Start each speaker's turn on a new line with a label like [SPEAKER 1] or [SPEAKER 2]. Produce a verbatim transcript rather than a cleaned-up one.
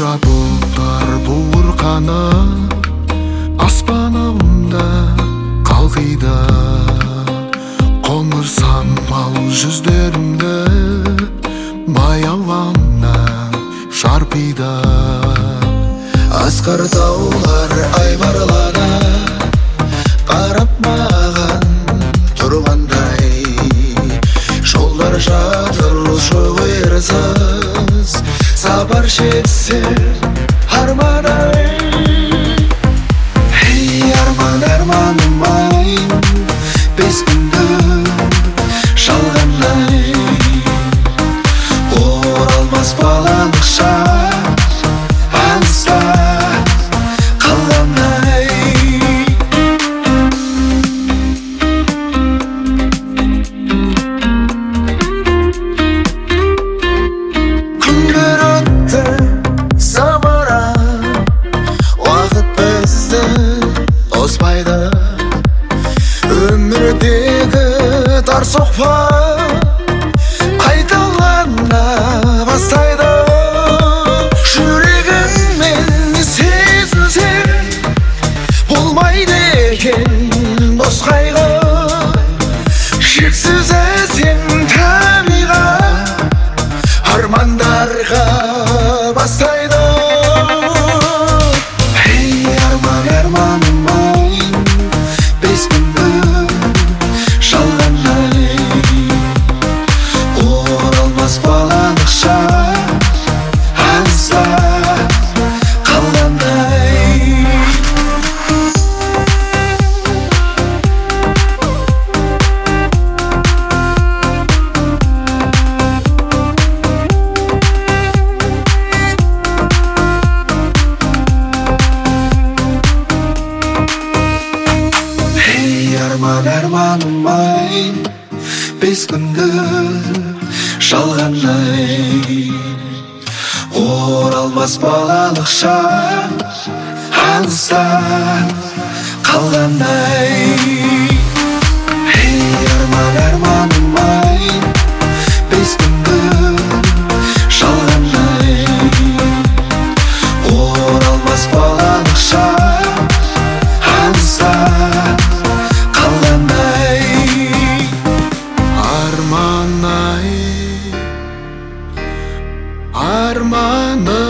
[SPEAKER 1] Қара бұлттар буырқанып аспанымда қалқиды, қоңыр самал жүздерімді баяулана шарпиды. Асқар таулар айбарлана қарап маған тұрғандай, жолдар жатыр шоғырсыз, сапар шексе арман-ай. Ей арман, арманым-ай, бес күнді жалғанай, оралмас балалық шақ алыста қалғандай. Күндер өтті самарап, уақыт бізді тоспайды. Өмірдегі тар соқпа қайталана бастайды. Жүрегіңмен сезінсең болмайды екен дос қайғы, шексіз әсем табиғат армандарға бастайды. Ей арман, арманым-ай, бес күнгі жалғанай, оралмас балалық шақ алыста қалғандай. Арман, арманым-ай, бес күнгі жалғанай, оралмас балалық шақ алыста қалғандай. Ей арман, арманым-ай, бес күнгі жалғанай, оралмас балалық шақ алыста қалғандай. Арман-ай, арманым